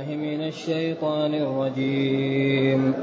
بالله من الشيطان الرجيم.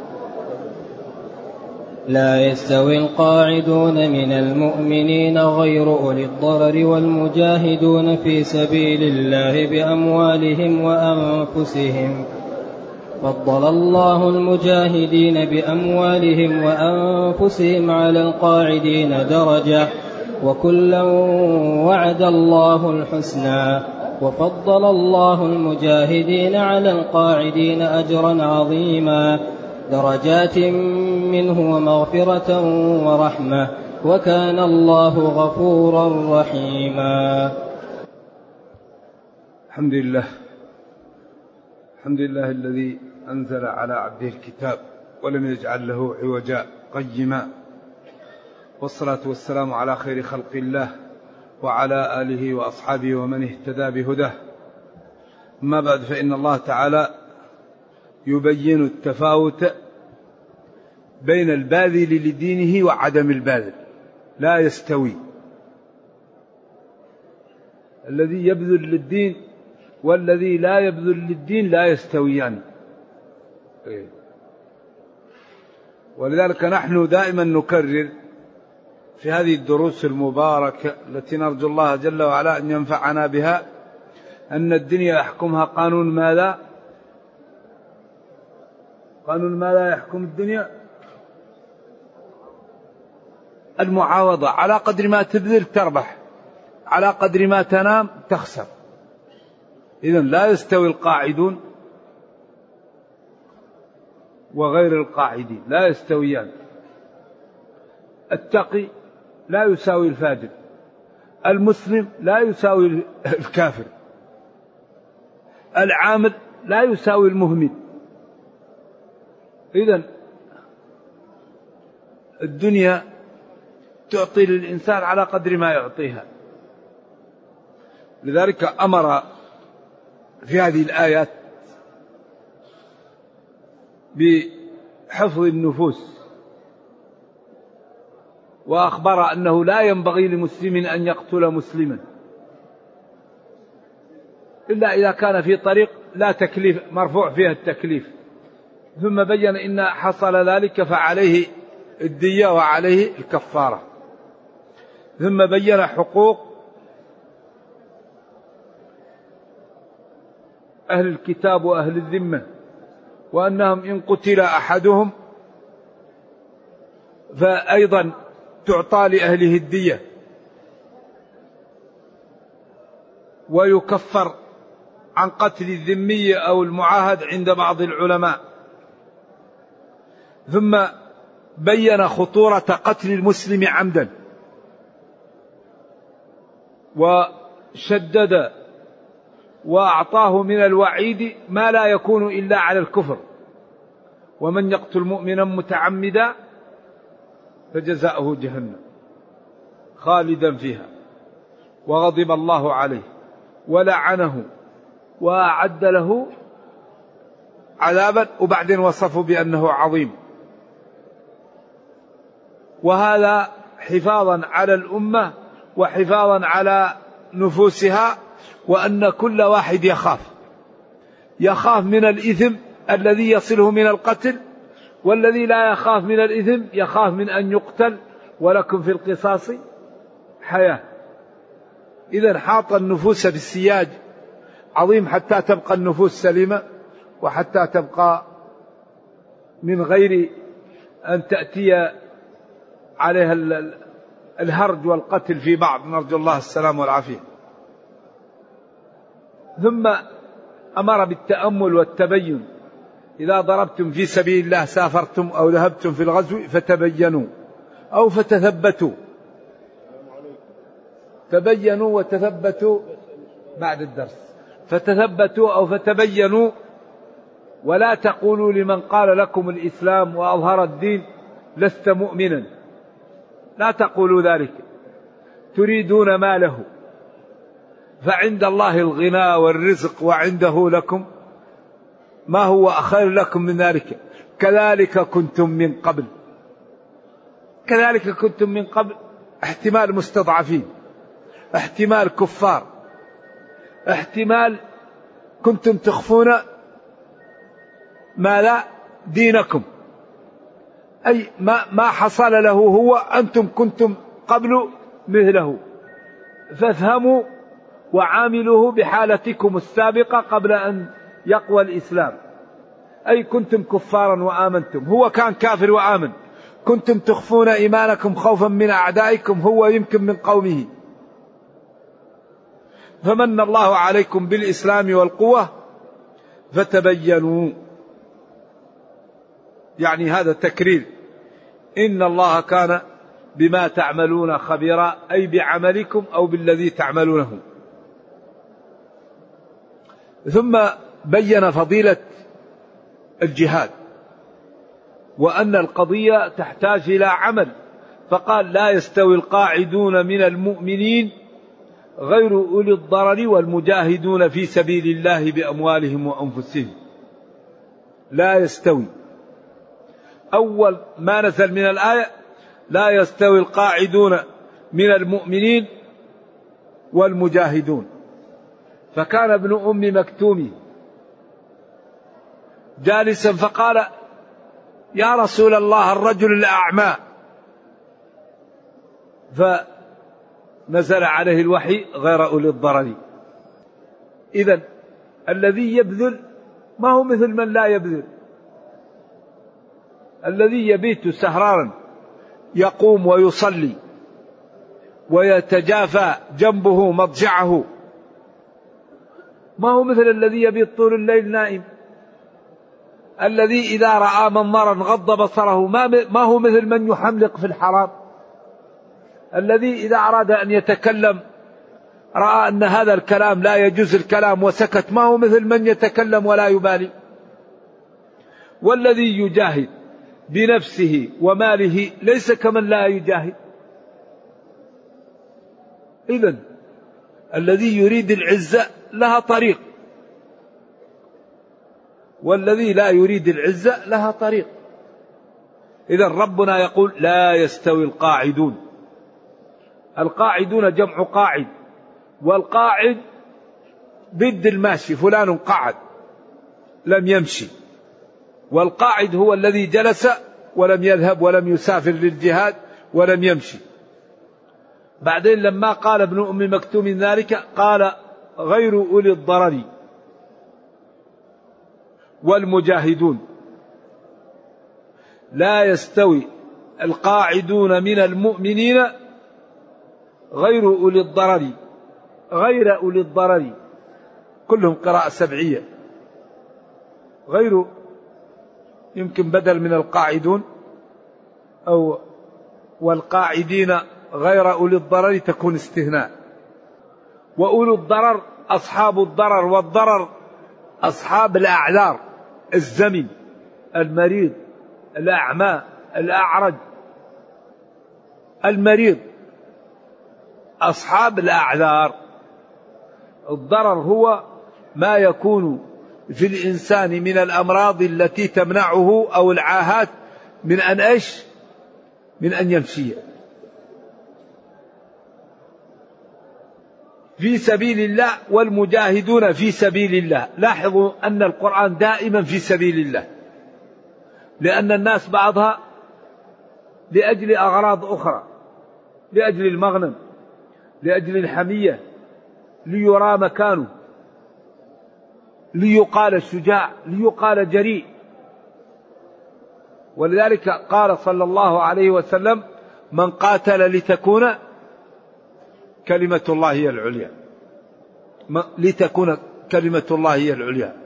لا يستوي القاعدون من المؤمنين غير أولي الضرر والمجاهدون في سبيل الله بأموالهم وأنفسهم. فضل الله المجاهدين بأموالهم وأنفسهم على القاعدين درجة، وكلا وعد الله الحسنى، وفضل الله المجاهدين على القاعدين أجرا عظيما، درجات منه ومغفرة ورحمة، وكان الله غفورا رحيما. الحمد لله الذي أنزل على عبده الكتاب ولم يجعل له عوجا قيما، والصلاة والسلام على خير خلق الله وعلى آله وأصحابه ومن اهتدى بهداه. أما بعد، فإن الله تعالى يبين التفاوت بين الباذل لدينه وعدم الباذل. لا يستوي الذي يبذل للدين والذي لا يبذل للدين، لا يستويان. ولذلك نحن دائما نكرر في هذه الدروس المباركة التي نرجو الله جل وعلا أن ينفعنا بها أن الدنيا يحكمها قانون ماذا؟ قانون ماذا يحكم الدنيا؟ المعاوضة. على قدر ما تبذل تربح، على قدر ما تنام تخسر. إذن لا يستوي القاعدون وغير القاعدين، لا يستويان. التقي لا يساوي الفاجر، المسلم لا يساوي الكافر، العامل لا يساوي المهمل. إذن الدنيا تعطي للإنسان على قدر ما يعطيها. لذلك أمر في هذه الآيات بحفظ النفوس، وأخبر أنه لا ينبغي لمسلم أن يقتل مسلما إلا إذا كان في طريق لا تكليف مرفوع فيها التكليف، ثم بين إن حصل ذلك فعليه الدية وعليه الكفارة، ثم بين حقوق أهل الكتاب وأهل الذمة، وأنهم إن قتل أحدهم فأيضا تعطى لأهله الدية ويكفر عن قتل الذمي أو المعاهد عند بعض العلماء. ثم بين خطورة قتل المسلم عمدا، وشدد وأعطاه من الوعيد ما لا يكون إلا على الكفر: ومن يقتل مؤمنا متعمدا فجزاؤه جهنم خالدا فيها وغضب الله عليه ولعنه وأعد له عذابا، وبعدين وصفه بأنه عظيم. وهذا حفاظا على الأمة وحفاظا على نفوسها، وأن كل واحد يخاف من الإثم الذي يصله من القتل، والذي لا يخاف من الإثم يخاف من أن يقتل، ولكم في القصاص حياة. إذن حاط النفوس بالسياج عظيم حتى تبقى النفوس سليمة، وحتى تبقى من غير أن تأتي عليها الهرج والقتل في بعض، نرجو الله السلام والعافية. ثم أمر بالتأمل والتبين: إذا ضربتم في سبيل الله، سافرتم أو ذهبتم في الغزو، فتبينوا أو فتثبتوا. تبينوا وتثبتوا بعد الدرس. فتثبتوا أو فتبينوا، ولا تقولوا لمن قال لكم الإسلام وأظهر الدين لست مؤمنا، لا تقولوا ذلك، تريدون ماله، فعند الله الغنى والرزق وعنده لكم ما هو خير لكم من ذلك. كذلك كنتم من قبل، كذلك كنتم من قبل، احتمال مستضعفين، احتمال كفار، احتمال كنتم تخفون ما لا دينكم، أي ما حصل له هو أنتم كنتم قبل مثله، فافهموا وعاملوه بحالتكم السابقة قبل أن يقوى الإسلام. أي كنتم كفارا وآمنتم، هو كان كافر وآمن، كنتم تخفون إيمانكم خوفا من أعدائكم، هو يمكن من قومه، فمن الله عليكم بالإسلام والقوة فتبينوا. يعني هذا تكرير، إن الله كان بما تعملون خبيرا، أي بعملكم أو بالذي تعملونه. ثم بين فضيلة الجهاد وأن القضية تحتاج إلى عمل، فقال لا يستوي القاعدون من المؤمنين غير أولي الضرر والمجاهدون في سبيل الله بأموالهم وأنفسهم. لا يستوي، أول ما نزل من الآية لا يستوي القاعدون من المؤمنين والمجاهدون. فكان ابن أم مكتوم جالسا فقال يا رسول الله الرجل الأعمى، فنزل عليه الوحي غير أولي الضرر. إذن الذي يبذل ما هو مثل من لا يبذل، الذي يبيت سهرارا يقوم ويصلي ويتجافى جنبه مضجعه ما هو مثل الذي يبيت طول الليل نائم، الذي إذا رأى منظرا غض بصره ما هو مثل من يحملق في الحرام، الذي إذا أراد أن يتكلم رأى أن هذا الكلام لا يجوز الكلام وسكت، ما هو مثل من يتكلم ولا يبالي. والذي يجاهد بنفسه وماله ليس كمن لا يجاهد. إذن الذي يريد العزة لها طريق، والذي لا يريد العزة لها طريق. إذن ربنا يقول لا يستوي القاعدون. القاعدون جمع قاعد، والقاعد ضد الماشي، فلان قعد لم يمشي، والقاعد هو الذي جلس ولم يذهب ولم يسافر للجهاد ولم يمشي. بعدين لما قال ابن أم مكتوم ذلك قال غير أولي الضرر والمجاهدون. لا يستوي القاعدون من المؤمنين غير أولي الضرر، غير أولي الضرر كلهم قراءة سبعية، غير يمكن بدل من القاعدون، أو والقاعدين غير أولي الضرر تكون استثناء. وأولي الضرر أصحاب الضرر، والضرر أصحاب الأعذار، الزمن، المريض، الأعمى، الأعرج. المريض أصحاب الأعذار. الضرر هو ما يكون في الإنسان من الأمراض التي تمنعه أو العاهات من أن إيش؟ من أن يمشي. في سبيل الله والمجاهدون في سبيل الله. لاحظوا أن القرآن دائما في سبيل الله، لأن الناس بعضها لأجل أغراض أخرى، لأجل المغنم، لأجل الحمية، ليرى مكانه، ليقال شجاع، ليقال جريء. ولذلك قال صلى الله عليه وسلم من قاتل لتكون كلمة الله هي العليا، لتكون كلمة الله هي العليا.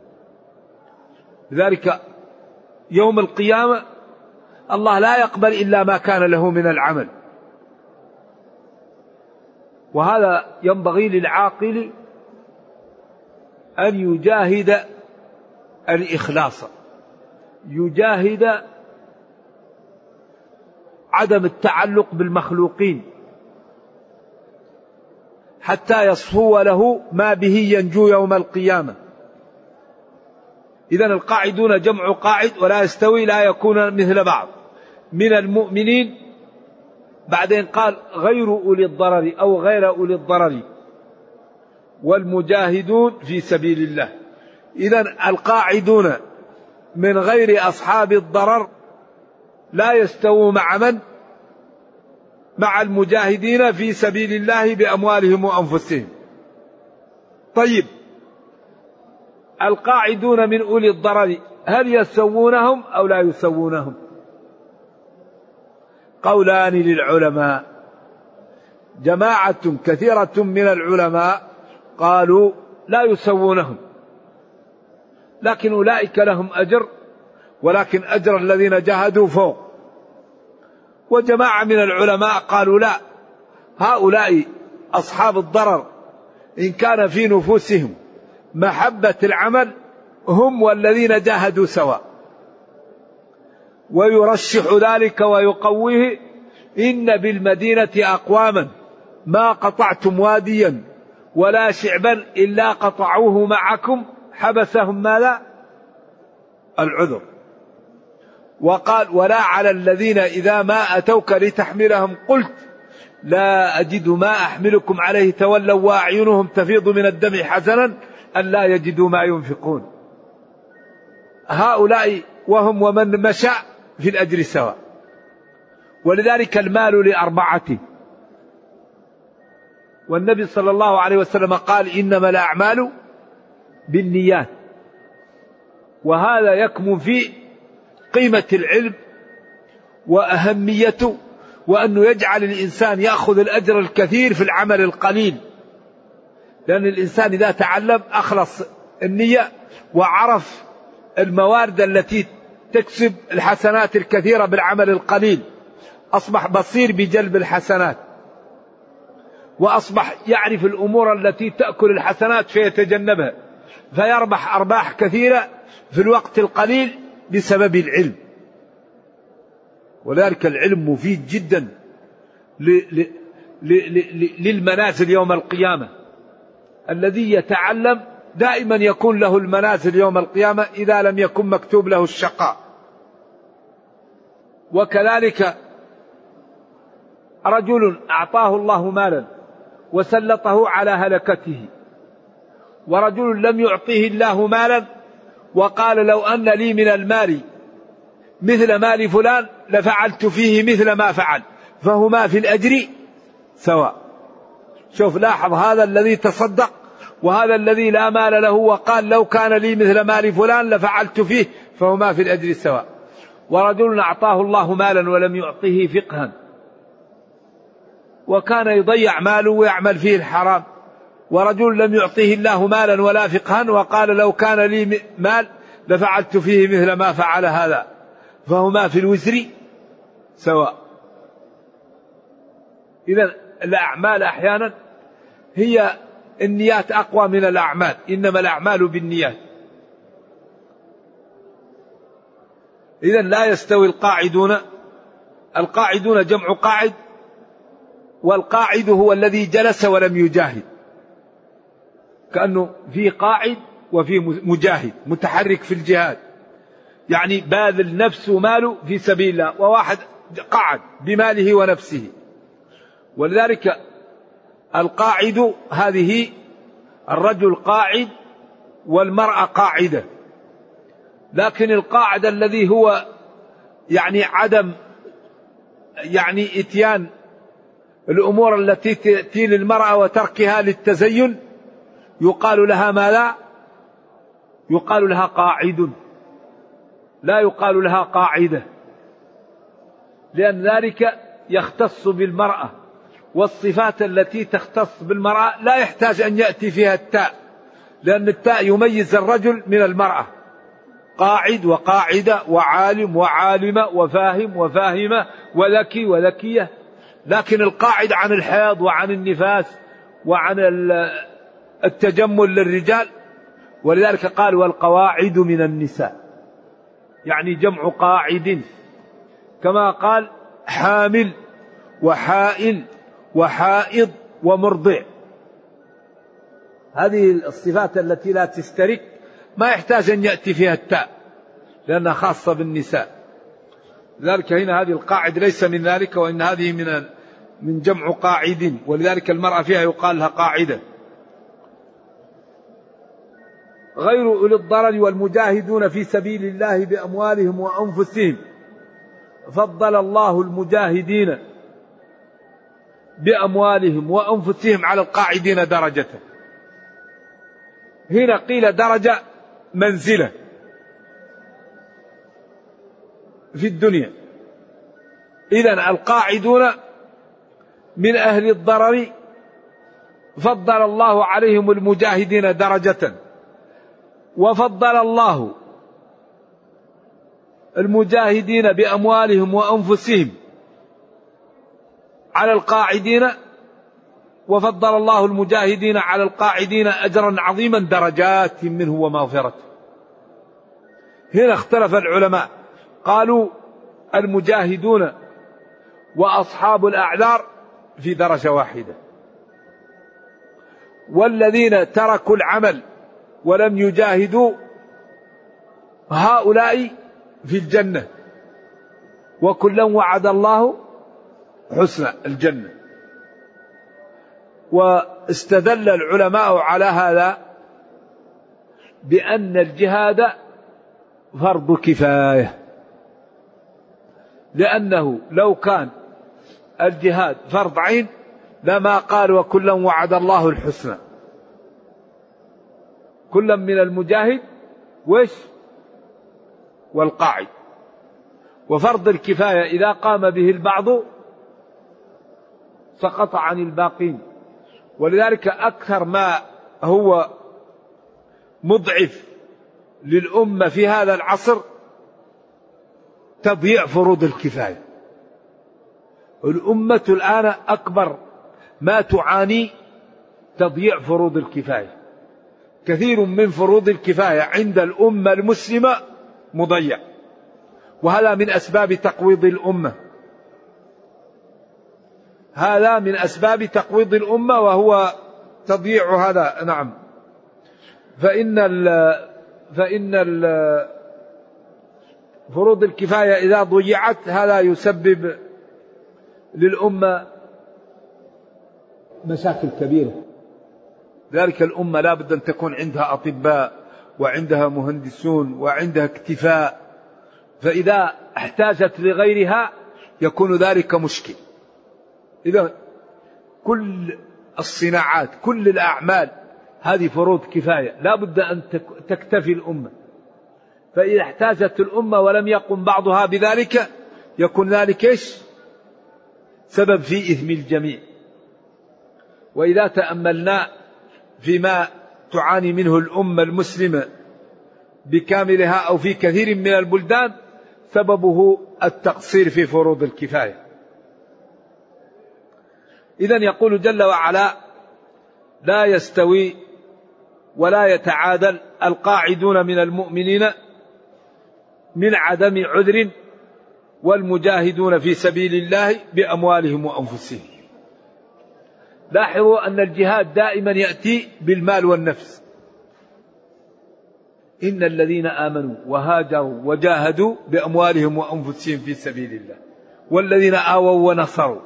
لذلك يوم القيامة الله لا يقبل إلا ما كان له من العمل. وهذا ينبغي للعاقل أن يجاهد الإخلاص، يجاهد عدم التعلق بالمخلوقين حتى يصفو له ما به ينجو يوم القيامة. إذن القاعدون جمع قاعد، ولا يستوي لا يكون مثل بعض من المؤمنين. بعدين قال غير أولي الضرر أو غير أولي الضرر والمجاهدون في سبيل الله. إذن القاعدون من غير أصحاب الضرر لا يستووا مع من؟ مع المجاهدين في سبيل الله بأموالهم وأنفسهم. طيب، القاعدون من أولي الضرر هل يسوونهم أو لا يسوونهم؟ قولان للعلماء. جماعة كثيرة من العلماء قالوا لا يسوونهم، لكن أولئك لهم أجر، ولكن أجر الذين جاهدوا فوق. وجماعة من العلماء قالوا لا، هؤلاء أصحاب الضرر إن كان في نفوسهم محبة العمل هم والذين جاهدوا سواء. ويرشح ذلك ويقويه: إن بالمدينة أقواما ما قطعتم واديا ولا شعبا إلا قطعوه معكم حبسهم ماذا؟ العذر. وقال: ولا على الذين إذا ما أتوك لتحملهم قلت لا أجد ما أحملكم عليه تولوا وأعينهم تفيض من الدم حزنا أن لا يجدوا ما ينفقون. هؤلاء وهم ومن مشى في الأجر سواء. ولذلك المال لأربعة، والنبي صلى الله عليه وسلم قال: إنما الأعمال بالنيات. وهذا يكمن في قيمة العلم وأهميته، وأنه يجعل الإنسان يأخذ الأجر الكثير في العمل القليل. لأن الإنسان إذا تعلم أخلص النية وعرف الموارد التي تكسب الحسنات الكثيرة بالعمل القليل، أصبح بصير بجلب الحسنات، وأصبح يعرف الأمور التي تأكل الحسنات فيتجنبها، فيربح أرباح كثيرة في الوقت القليل بسبب العلم. ولذلك العلم مفيد جدا للمنازل يوم القيامة. الذي يتعلم دائما يكون له المنازل يوم القيامة إذا لم يكن مكتوب له الشقاء. وكذلك رجل أعطاه الله مالا وسلطه على هلكته، ورجل لم يعطه الله مالا وقال: لو أن لي من المال مثل مال فلان لفعلت فيه مثل ما فعل، فهما في الأجر سواء. شوف، لاحظ، هذا الذي تصدق وهذا الذي لا مال له وقال: لو كان لي مثل مال فلان لفعلت فيه، فهما في الأجر سواء. ورجل أعطاه الله مالا ولم يعطه فقها، وكان يضيع ماله ويعمل فيه الحرام. ورجل لم يعطه الله مالا ولا فقها وقال: لو كان لي مال لفعلت فيه مثل ما فعل هذا، فهما في الوزر سواء. إذن الأعمال أحيانا هي النيات أقوى من الأعمال، إنما الأعمال بالنيات. إذن لا يستوي القاعدون جمع قاعد، والقاعد هو الذي جلس ولم يجاهد، كأنه في قاعد وفي مجاهد متحرك في الجهاد، يعني باذل نفسه وماله في سبيل الله، وواحد قعد بماله ونفسه. ولذلك القاعد هذه الرجل قاعد والمرأة قاعدة. لكن القاعد الذي هو يعني عدم يعني إتيان الأمور التي تأتي للمرأة وتركها للتزين يقال لها ماذا؟ يقال لها قاعد، لا يقال لها قاعدة، لأن ذلك يختص بالمرأة. والصفات التي تختص بالمرأة لا يحتاج أن يأتي فيها التاء، لأن التاء يميز الرجل من المرأة. قاعد وقاعدة وعالم وعالمة وفاهم وفاهمة وذكي وذكية. لكن القاعد عن الحيض وعن النفاس وعن التجمل للرجال. ولذلك قال: والقواعد من النساء، يعني جمع قاعد. كما قال: حامل وحائل وحائض ومرضع. هذه الصفات التي لا تسترك ما يحتاج أن يأتي فيها التاء، لأنها خاصة بالنساء. لذلك هنا هذه القاعد ليس من ذلك، وإن هذه من جمع قاعد، ولذلك المرأة فيها يقال لها قاعدة. غير أولي الضرر والمجاهدون في سبيل الله بأموالهم وأنفسهم. فضل الله المجاهدين بأموالهم وأنفسهم على القاعدين درجة. هنا قيل درجة منزلة في الدنيا. إذن القاعدون من أهل الضرر فضل الله عليهم المجاهدين درجة، وفضل الله المجاهدين بأموالهم وأنفسهم على القاعدين، وفضل الله المجاهدين على القاعدين أجرا عظيما درجات منه ومغفرة. هنا اختلف العلماء، قالوا المجاهدون وأصحاب الأعذار في درجة واحدة، والذين تركوا العمل ولم يجاهدوا هؤلاء في الجنة، وكلا وعد الله حسنى الجنة. واستدل العلماء على هذا بأن الجهاد فرض كفاية، لأنه لو كان الجهاد فرض عين لما قال وكلا وعد الله الحسنى، كلا من المجاهد والقاعد. وفرض الكفاية إذا قام به البعض سقط عن الباقين. ولذلك أكثر ما هو مضعف للأمة في هذا العصر تضييع فروض الكفاية. الأمة الآن أكبر ما تعاني تضييع فروض الكفاية. كثير من فروض الكفاية عند الأمة المسلمة مضيع، وهذا من أسباب تقويض الأمة، هذا من أسباب تقويض الأمة وهو تضييع هذا. نعم. فإن فروض الكفاية إذا ضيعت هذا يسبب للأمة مشاكل كبيرة. ذلك الأمة لا بد أن تكون عندها أطباء وعندها مهندسون وعندها اكتفاء، فإذا احتاجت لغيرها يكون ذلك مشكل. إذا كل الصناعات كل الأعمال هذه فروض كفاية لا بد أن تكتفي الأمة، فإذا احتاجت الأمة ولم يقم بعضها بذلك يكون ذلك سبب في إثم الجميع. وإذا تأملنا فيما تعاني منه الأمة المسلمة بكاملها أو في كثير من البلدان سببه التقصير في فروض الكفاية. إذن يقول جل وعلا لا يستوي ولا يتعادل القاعدون من المؤمنين من عدم عذر والمجاهدون في سبيل الله بأموالهم وأنفسهم. لاحظوا أن الجهاد دائما يأتي بالمال والنفس. إن الذين آمنوا وهاجروا وجاهدوا بأموالهم وأنفسهم في سبيل الله والذين آووا ونصروا.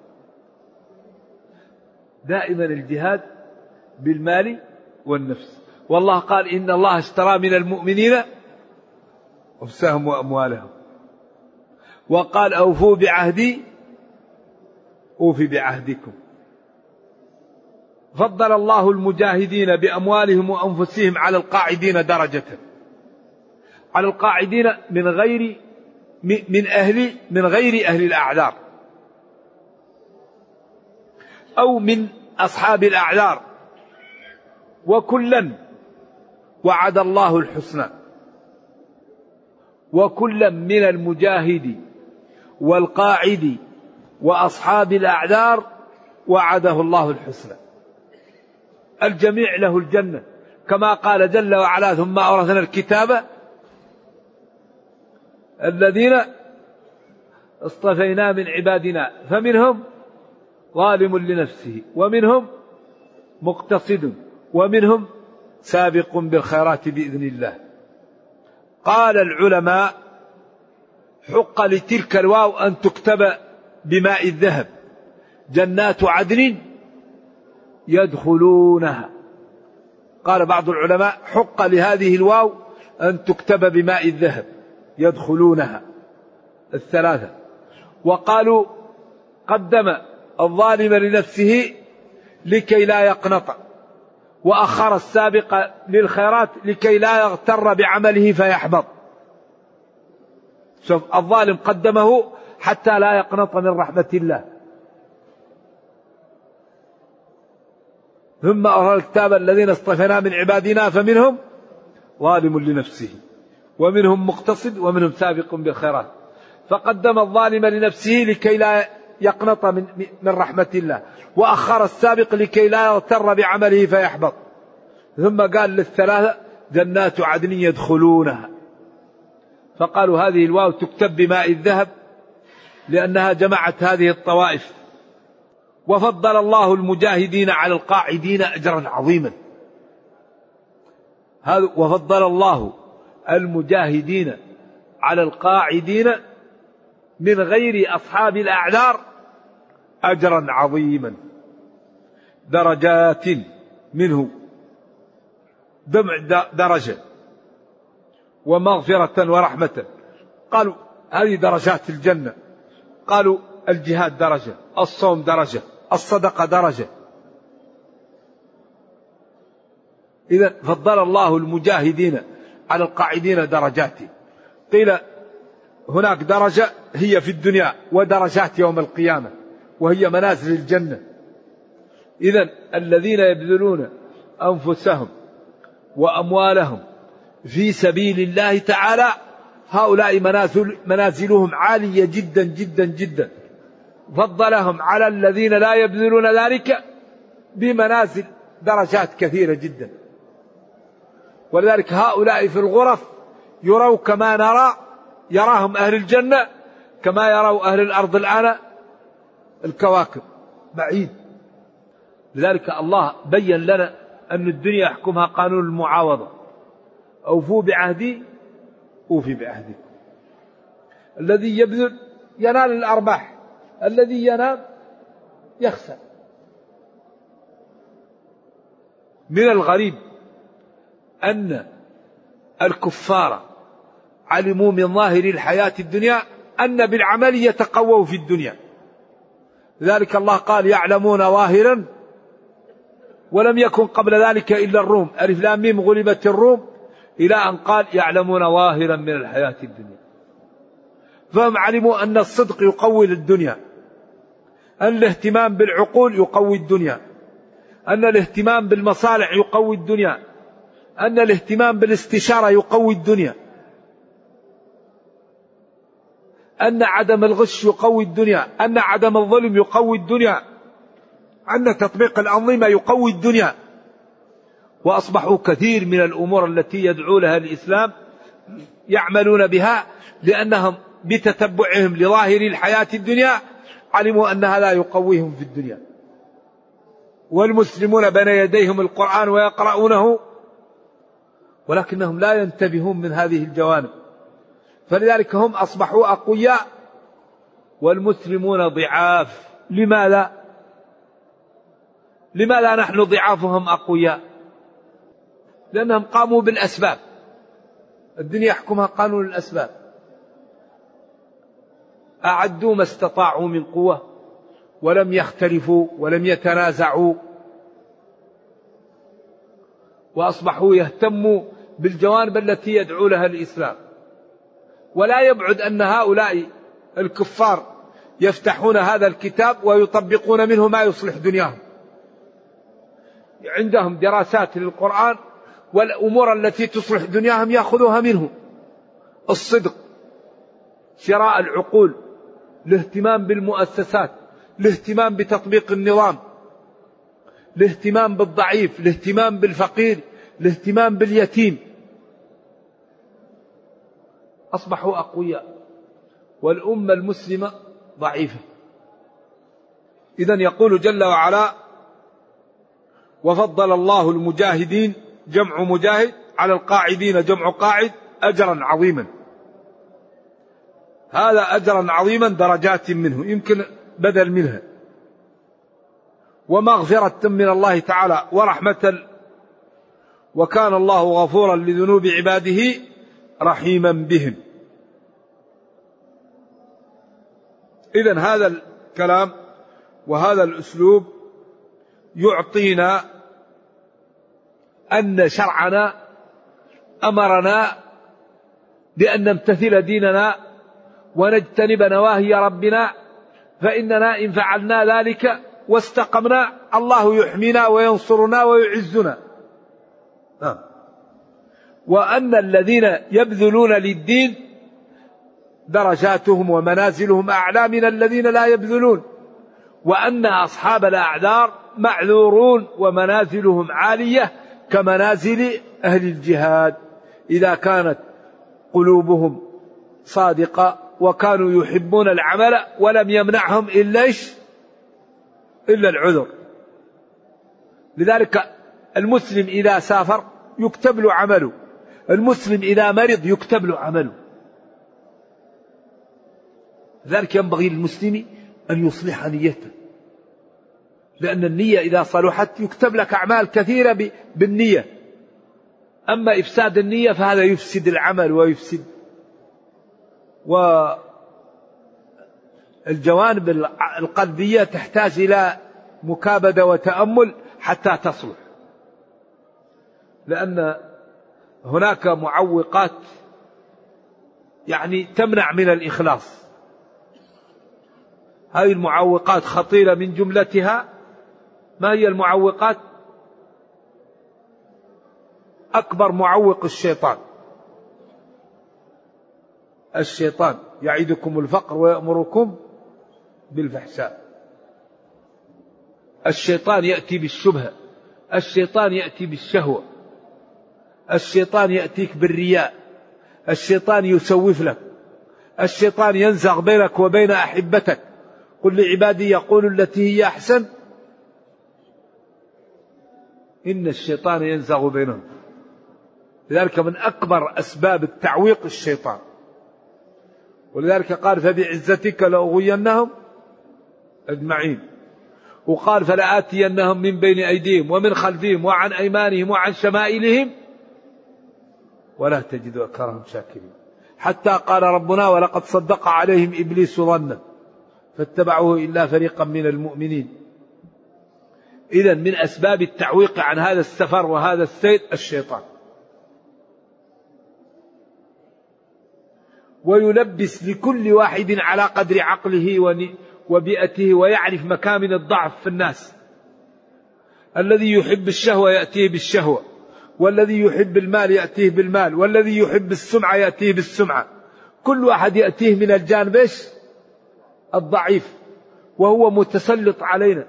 دائما الجهاد بالمال والنفس. والله قال إن الله اشترى من المؤمنين أنفسهم وأموالهم، وقال أوفوا بعهدي أوفي بعهدكم. فضل الله المجاهدين بأموالهم وأنفسهم على القاعدين درجة، على القاعدين من غير أهل الأعذار أو من أصحاب الأعذار، وكلا وعد الله الحسنى. وكلا من المجاهد والقاعد وأصحاب الأعذار وعده الله الحسنى. الجميع له الجنة كما قال جل وعلا ثم أورثنا الكتاب الذين اصطفينا من عبادنا فمنهم ظالم لنفسه ومنهم مقتصد ومنهم سابق بالخيرات بإذن الله. قال العلماء حق لتلك الواو أن تكتب بماء الذهب جنات عدن يدخلونها قال بعض العلماء حق لهذه الواو أن تكتب بماء الذهب يدخلونها الثلاثة. وقالوا قدم الظالم لنفسه لكي لا يقنط، وأخر السابق للخيرات لكي لا يغتر بعمله فيحبط. شوف الظالم قدمه حتى لا يقنط من رحمة الله. ثم أرى الكتاب الذين اصطفينا من عبادنا فمنهم ظالم لنفسه ومنهم مقتصد ومنهم سابق بالخيرات. فقدم الظالم لنفسه لكي لا يقنط من رحمة الله، وأخر السابق لكي لا يغتر بعمله فيحبط. ثم قال للثلاثة جنات عدن يدخلونها. فقالوا هذه الواو تكتب بماء الذهب لأنها جمعت هذه الطوائف. وفضل الله المجاهدين على القاعدين أجرا عظيما. وفضل الله المجاهدين على القاعدين من غير أصحاب الأعذار أجرا عظيما، درجات منه، دمع درجة ومغفرة ورحمة. قالوا هذه درجات الجنة. قالوا الجهاد درجة، الصوم درجة، الصدقة درجة. إذا فضل الله المجاهدين على القاعدين درجات. قيل هناك درجة هي في الدنيا ودرجات يوم القيامة وهي منازل الجنة. إذا الذين يبذلون أنفسهم وأموالهم في سبيل الله تعالى هؤلاء منازلهم عالية جدا جدا جدا. فضلهم على الذين لا يبذلون ذلك بمنازل درجات كثيرة جدا. ولذلك هؤلاء في الغرف يروا كما يراهم أهل الجنة كما يروا أهل الأرض الآن الكواكب بعيد. لذلك الله بين لنا أن الدنيا يحكمها قانون المعاوضة. أوفوا بعهدي أوفي بعهدي. الذي يبذل ينال الأرباح، الذي ينام يخسر. من الغريب أن الكفار علموا من ظاهر الحياة الدنيا أن بالعمل يتقووا في الدنيا. لذلك الله قال يعلمون ظاهرا ولم يكن قبل ذلك إلا الروم، ألف لام ميم غلبت الروم، إلى أن قال يعلمون ظاهرا من الحياة الدنيا. فهم علموا أن الصدق يقوي الدنيا، أن الاهتمام بالعقول يقوي الدنيا، أن الاهتمام بالمصالح يقوي الدنيا، أن الاهتمام بالاستشارة يقوي الدنيا، أن عدم الغش يقوي الدنيا، أن عدم الظلم يقوي الدنيا، أن تطبيق الأنظمة يقوي الدنيا. وأصبحوا كثير من الأمور التي يدعو لها الإسلام يعملون بها لأنهم بتتبعهم لظاهر الحياة الدنيا علموا أن هذا يقويهم في الدنيا. والمسلمون بين يديهم القرآن ويقرؤونه ولكنهم لا ينتبهون من هذه الجوانب، فلذلك هم أصبحوا أقوياء والمسلمون ضعاف. لماذا نحن ضعافهم أقوياء؟ لأنهم قاموا بالأسباب. الدنيا يحكمها قانون الأسباب. أعدوا ما استطاعوا من قوة ولم يختلفوا ولم يتنازعوا، وأصبحوا يهتموا بالجوانب التي يدعو لها الإسلام. ولا يبعد أن هؤلاء الكفار يفتحون هذا الكتاب ويطبقون منه ما يصلح دنياهم. عندهم دراسات للقرآن والأمور التي تصلح دنياهم يأخذوها منه. الصدق، شراء العقول، الاهتمام بالمؤسسات، الاهتمام بتطبيق النظام، الاهتمام بالضعيف، الاهتمام بالفقير، الاهتمام باليتيم. أصبحوا أقوياء والأمة المسلمة ضعيفة. إذن يقول جل وعلا وفضل الله المجاهدين جمع مجاهد على القاعدين جمع قاعد أجرا عظيما. هذا أجرا عظيما درجات منه، يمكن بدل منها، ومغفرة من الله تعالى ورحمة وكان الله غفورا لذنوب عباده رحيما بهم. إذن هذا الكلام وهذا الأسلوب يعطينا أن شرعنا أمرنا بأن نمتثل ديننا ونجتنب نواهي ربنا، فإننا إن فعلنا ذلك واستقمنا الله يحمينا وينصرنا ويعزنا. وأن الذين يبذلون للدين درجاتهم ومنازلهم أعلى من الذين لا يبذلون، وأن أصحاب الأعذار معذورون ومنازلهم عالية كمنازل أهل الجهاد إذا كانت قلوبهم صادقة وكانوا يحبون العمل ولم يمنعهم إلا العذر. لذلك المسلم إذا سافر يكتب له عمله، المسلم إذا مرض يكتب له عمله. لذلك ينبغي للمسلم أن يصلح نيته، لأن النية إذا صلحت يكتب لك أعمال كثيرة بالنية. أما إفساد النية فهذا يفسد العمل ويفسد. والجوانب القلبية تحتاج إلى مكابدة وتأمل حتى تصلح، لأن هناك معوقات يعني تمنع من الإخلاص. هذه المعوقات خطيرة، من جملتها ما هي المعوقات؟ أكبر معوق الشيطان. الشيطان يعدكم الفقر ويأمركم بالفحشاء. الشيطان يأتي بالشبهة، الشيطان يأتي بالشهوة، الشيطان يأتيك بالرياء، الشيطان يسوف لك، الشيطان ينزغ بينك وبين أحبتك. قل لعبادي يقول التي هي أحسن إن الشيطان ينزغ بينهم. لذلك من أكبر أسباب التعويق الشيطان. ولذلك قال فبعزتك لأغوينهم أجمعين، وقال فلآتينهم من بين أيديهم ومن خلفهم وعن أيمانهم وعن شمائلهم ولا تجد أكثرهم شاكرين. حتى قال ربنا ولقد صدق عليهم إبليس ظنه فاتبعوه إلا فريقا من المؤمنين. إذن من أسباب التعويق عن هذا السفر وهذا السير الشيطان. ويلبس لكل واحد على قدر عقله وبيئته، ويعرف مكامن الضعف في الناس. الذي يحب الشهوة يأتيه بالشهوة، والذي يحب المال يأتيه بالمال، والذي يحب السمعة يأتيه بالسمعة. كل واحد يأتيه من الجانب الضعيف وهو متسلط علينا.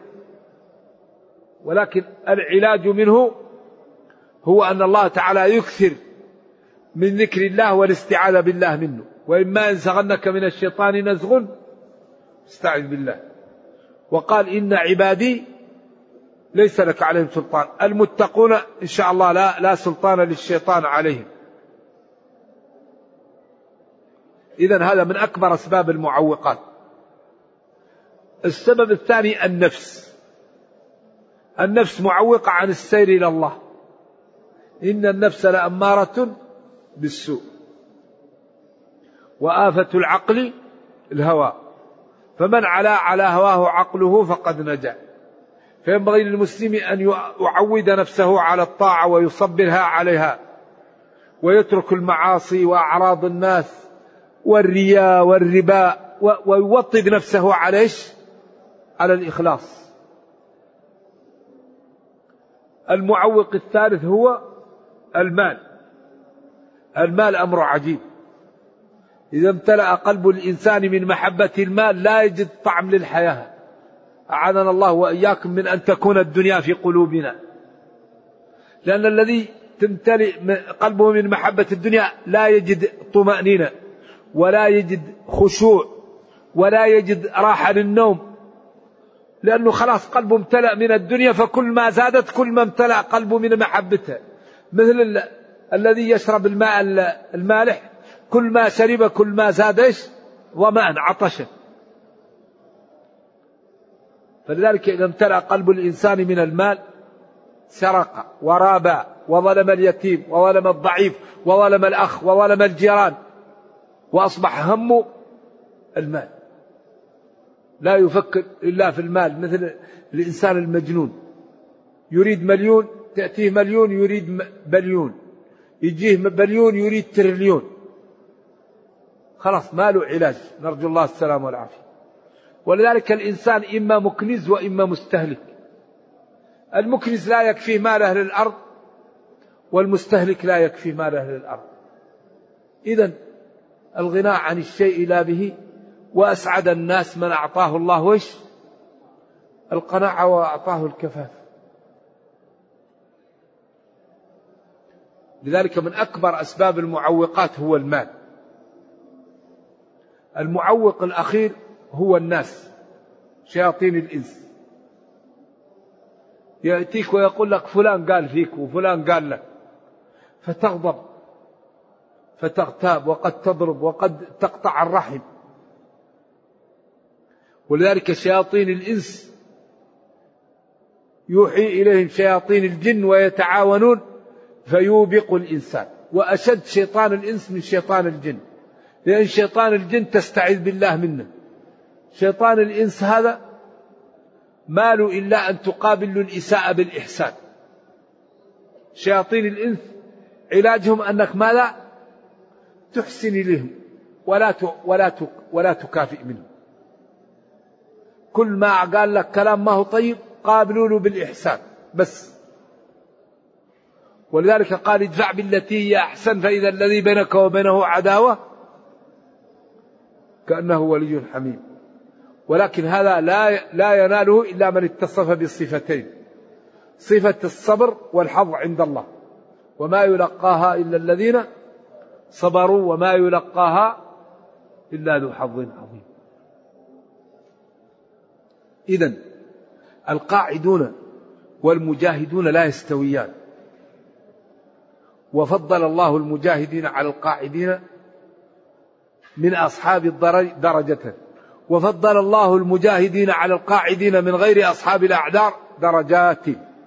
ولكن العلاج منه هو أن الله تعالى يكثر من ذكر الله والاستعاذة بالله منه. وإما ينزغنك من الشيطان نزغ استعذ بالله. وقال إن عبادي ليس لك عليهم سلطان. المتقون إن شاء الله لا سلطان للشيطان عليهم. إذن هذا من أكبر أسباب المعوقات. السبب الثاني النفس. النفس معوقة عن السير إلى الله. إن النفس لأمارة بالسوء، وآفة العقل الهوى، فمن على هواه عقله فقد نجا. فينبغي للمسلم أن يعود نفسه على الطاعة ويصبرها عليها، ويترك المعاصي وأعراض الناس والرياء والربا، ويوطد نفسه على الإخلاص. المعوق الثالث هو المال. المال أمر عجيب. إذا امتلأ قلب الإنسان من محبة المال لا يجد طعم للحياة. أعاذنا الله وإياكم من أن تكون الدنيا في قلوبنا. لأن الذي تمتلئ قلبه من محبة الدنيا لا يجد طمأنينة، ولا يجد خشوع، ولا يجد راحة للنوم، لأنه خلاص قلبه امتلأ من الدنيا. فكل ما زادت كل ما امتلأ قلبه من محبتها. مثل الذي يشرب الماء المالح، كل ما شرب كل ما زاد ظمأ عطشا. فلذلك إذا امتلأ قلب الإنسان من المال سرق ورابى وظلم اليتيم وظلم الضعيف وظلم الأخ وظلم الجيران، وأصبح همه المال، لا يفكر إلا في المال، مثل الإنسان المجنون يريد مليون تأتيه مليون يريد بليون، يجيه بليون يريد تريليون، خلاص ما له علاج، نرجو الله السلام والعافية. ولذلك الإنسان إما مكنز وإما مستهلك. المكنز لا يكفيه مال أهل الأرض، والمستهلك لا يكفيه مال أهل الأرض. إذن الغناء عن الشيء لا به، وأسعد الناس من أعطاه الله وش القناعة وأعطاه الكفاف. لذلك من أكبر أسباب المعوقات هو المال. المعوق الأخير هو الناس، شياطين الإنس، يأتيك ويقول لك فلان قال فيك وفلان قال لك، فتغضب فتغتاب وقد تضرب وقد تقطع الرحم. ولذلك شياطين الإنس يوحي إليهم شياطين الجن ويتعاونون فيوبق الإنسان. وأشد شيطان الإنس من شيطان الجن، لأن شيطان الجن تستعيذ بالله منه. شيطان الإنس هذا ما له إلا أن تقابل الإساءة بالإحسان. شياطين الإنس علاجهم أنك ماذا تحسن إليهم ولا تكافئ منهم. كل ما قال لك كلام ما هو طيب قابلوا له بالإحسان بس. ولذلك قال ادفع بالتي هي أحسن فإذا الذي بينك وبينه عداوة كأنه ولي حميم. ولكن هذا لا يناله إلا من اتصف بالصفتين، صفة الصبر والحظ عند الله، وما يلقاها إلا الذين صبروا وما يلقاها إلا ذو حظ عظيم. إذن القاعدون والمجاهدون لا يستويان، وفضل الله المجاهدين على القاعدين من أصحاب الضرر درجة، وفضل الله المجاهدين على القاعدين من غير أصحاب الأعذار درجات.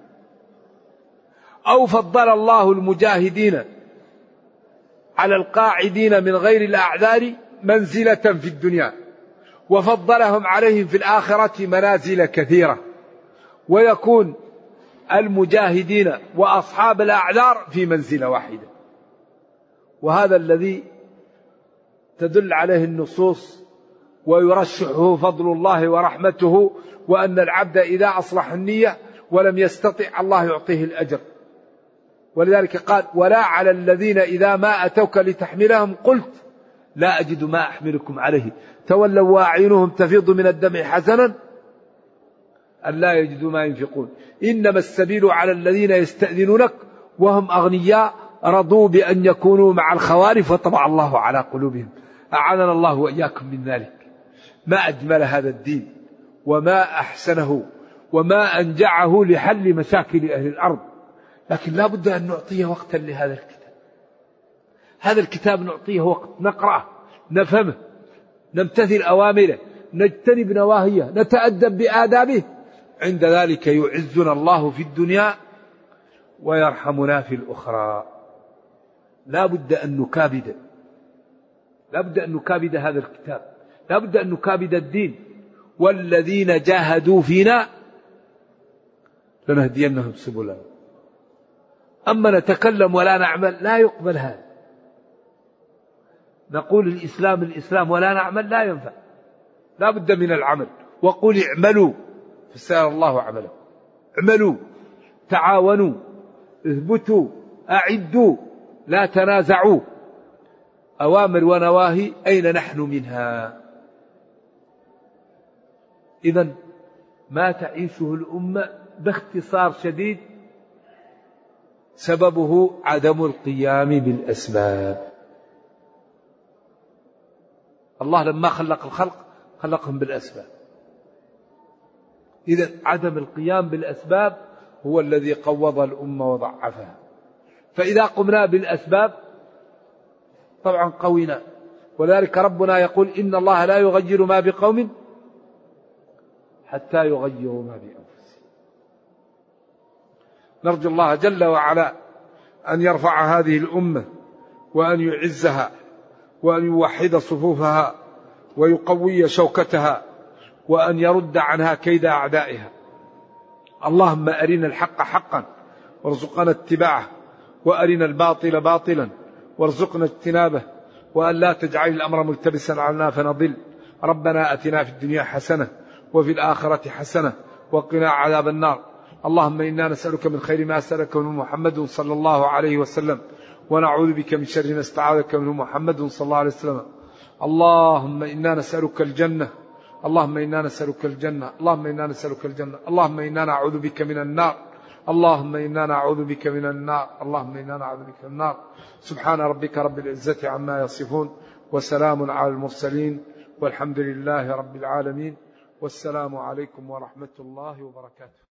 أو فضل الله المجاهدين على القاعدين من غير الأعذار منزلة في الدنيا، وفضلهم عليهم في الآخرة منازل كثيرة، ويكون المجاهدين وأصحاب الأعذار في منزلة واحدة. وهذا الذي تدل عليه النصوص ويرشحه فضل الله ورحمته، وأن العبد إذا أصلح النية ولم يستطع الله يعطيه الأجر. ولذلك قال ولا على الذين إذا ما أتوك لتحملهم قلت لا أجد ما أحملكم عليه تولوا وأعينهم تفيض من الدمع حزنا أن لا يجدوا ما ينفقون إنما السبيل على الذين يستأذنونك وهم أغنياء رضوا بأن يكونوا مع الخوارف وطبع الله على قلوبهم. أعاننا الله وإياكم من ذلك. ما أجمل هذا الدين وما أحسنه وما أنجعه لحل مشاكل أهل الأرض. لكن لا بد أن نعطيه وقتا لهذا الكتاب. هذا الكتاب نعطيه وقت، نقرأه، نفهمه، نمتثل أوامره، نجتنب نواهيه، نتأدب بآدابه. عند ذلك يعزنا الله في الدنيا ويرحمنا في الأخرى. لا بد أن نكابد، لا بد أن نكابد هذا الكتاب، لا بد أن نكابد الدين. والذين جاهدوا فينا لنهدينهم سبلنا. أما نتكلم ولا نعمل لا يقبل هذا. نقول الإسلام ولا نعمل لا ينفع، لا بد من العمل. وقل اعملوا فسيرى الله عملكم. اعملوا، تعاونوا، اثبتوا، أعدوا، لا تنازعوا. أوامر ونواهي أين نحن منها؟ إذن ما تعيشه الأمة باختصار شديد سببه عدم القيام بالأسباب. الله لما خلق الخلق خلقهم بالأسباب. إذن عدم القيام بالأسباب هو الذي قوض الأمة وضعفها. فإذا قمنا بالأسباب طبعا قوينا. ولذلك ربنا يقول إن الله لا يغير ما بقوم حتى يغيروا ما بأنفسهم. نرجو الله جل وعلا أن يرفع هذه الأمة وأن يعزها وأن يوحد صفوفها ويقوي شوكتها وأن يرد عنها كيد أعدائها. اللهم أرنا الحق حقا وارزقنا اتباعه، وأرنا الباطل باطلا وارزقنا اجتنابه، وأن لا تجعل الأمر ملتبسا علينا فنضل. ربنا أتنا في الدنيا حسنة وفي الآخرة حسنة وقنا عذاب النار. اللهم إنا نسألك من خير ما سألك منه محمد صلى الله عليه وسلم، ونعوذ بك من شر ما استعاذك منه محمد صلى الله عليه وسلم. اللهم إنا نسألك الجنة، اللهم إنا نسألك الجنة، اللهم إنا نسألك الجنة، اللهم إنا نعوذ بك من النار، اللهم إنا نعوذ بك من النار، اللهم إنا نعوذ بك من النار. سبحان ربك رب العزة عما يصفون، وسلام على المرسلين، والحمد لله رب العالمين، والسلام عليكم ورحمة الله وبركاته.